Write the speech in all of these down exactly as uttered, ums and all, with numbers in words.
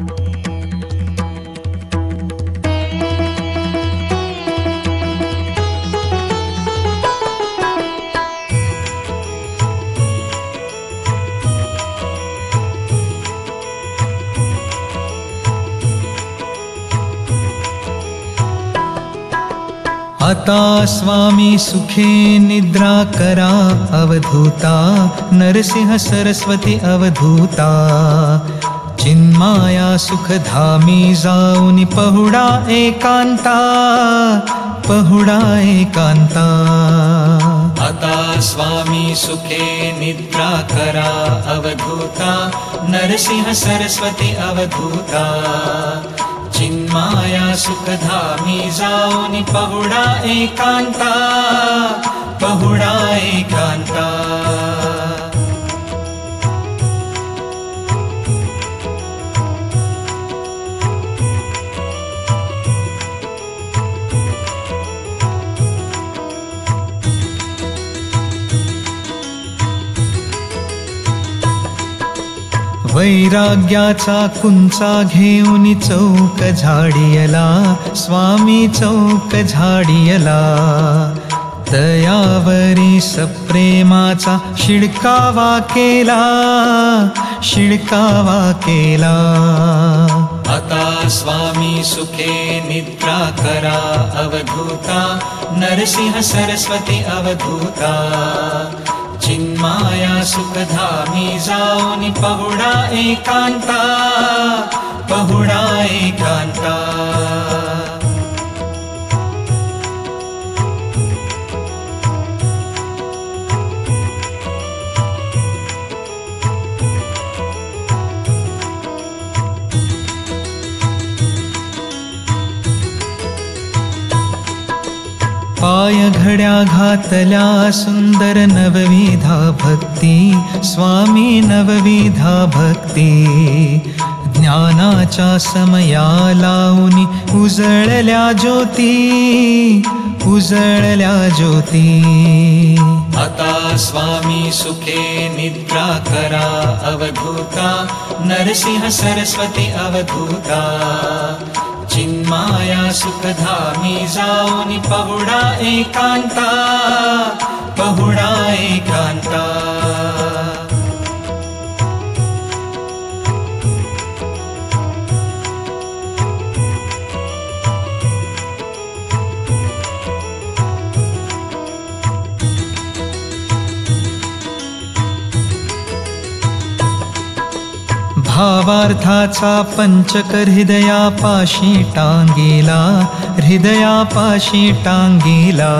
आता स्वामी सुखे निद्रा करा अवधूता, नरसिंह सरस्वती अवधूता, चिन्माया सुखधामी जाऊनी पहुडा एकांता, पहुडा एकांता। आता स्वामी सुखे निद्रा करा अवधूता, नरसिंह सरस्वती अवधूता, चिन्माया सुखधामी जाऊनी पहुडा एकांता, पहुडा एकांता। वैराग्याचा कुंचा घेऊन चौक झाडियला, स्वामी चौक झाडियला, तयावरी सप्रेमाचा शिडकावा केला, शिडकावा केला। आता स्वामी सुखे निद्रा करा अवधूता, नरसिंह सरस्वती अवधूता, चिन्माया सुखधामी जाऊनी पहुडा एकांता, पहुडा एकांता। पाय घड्या घातल्या सुंदर नवविधा भक्ती, स्वामी नवविधा भक्ती, ज्ञानाच्या समया लावूनी उजळल्या ज्योती, उजळल्या ज्योती। आता स्वामी सुखे निद्रा करा अवधूता, नरसिंह सरस्वती अवधूता, चिन्माया सुखधामी जाऊनी पहुडा एकांता, पहुडा एकांता। भावार्थाचा पंचकर हृदयापाशी टांगिला, हृदयापाशी टांगिला,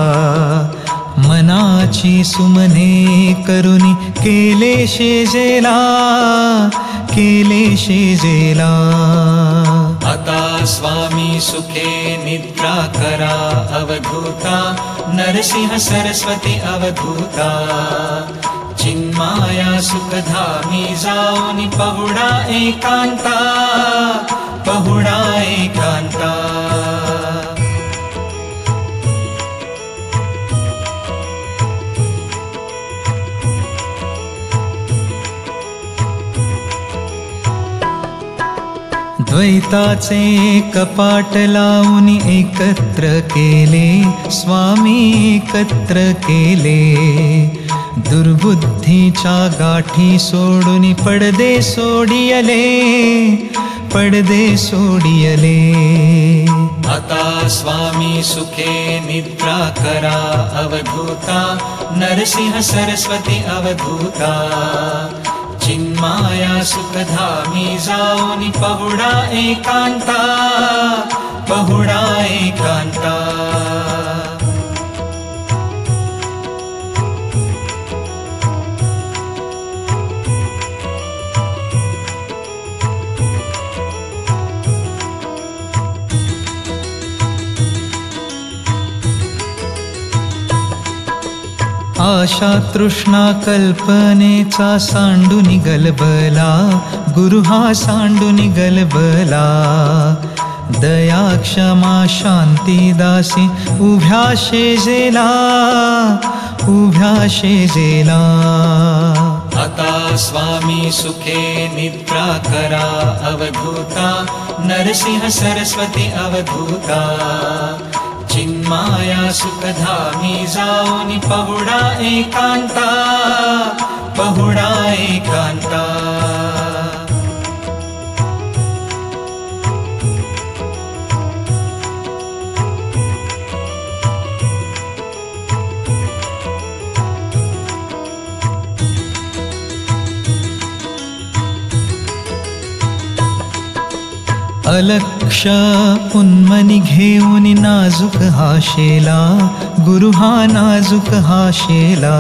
मनाची सुमने करुनी केले शेजेला, केले शेजेला। आता स्वामी सुखे निद्रा करा अवधूता, नरसिंह सरस्वती अवधूता, चिन्माया सुखधामी जाऊनी पहुडा एकांता, पहुडा एकांता। द्वैताचे कपाट लावून एकत्र केले, स्वामी एकत्र केले, दुर्बुद्धीच्या गाठी सोडून पडदे सोडियले, पडदे सोडियले। आता स्वामी सुखे निद्रा करा अवधूता, नरसिंह सरस्वती अवधूता, चिन्माया सुखधामी जाऊनी पहुडा एकांता, पहुडा एकांता। आशा तृष्णा कल्पनेचा सांडूनी गलबला, गुरु हा सांडूनी गलबला, दया क्षमा शांती दासी उभ्या शेजेला, उभ्या शेजेला। आता स्वामी सुखे निद्रा करा अवधूता नरसिंह सरस्वती अवधूता चिन्माया सुखधामी जाऊनी पहुडा एकांता पहुडा एकांता अलक्ष उन्मनी घेऊन नाजूक हा शेला गुरु हा नाजूक हा शेला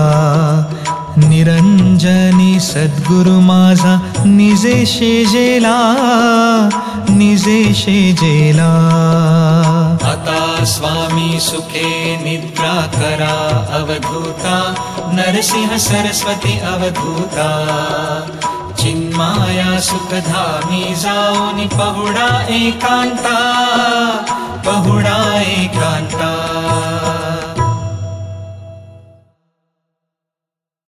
निरंजनी सद्गुरु माझा निजे शेजेला निजे शेजेला आता स्वामी सुखे निद्रा करा अवधूता नरसिंह सरस्वती अवधूता चिन्माया सुखधामी जाऊनी पहुडा एकांता पहुडा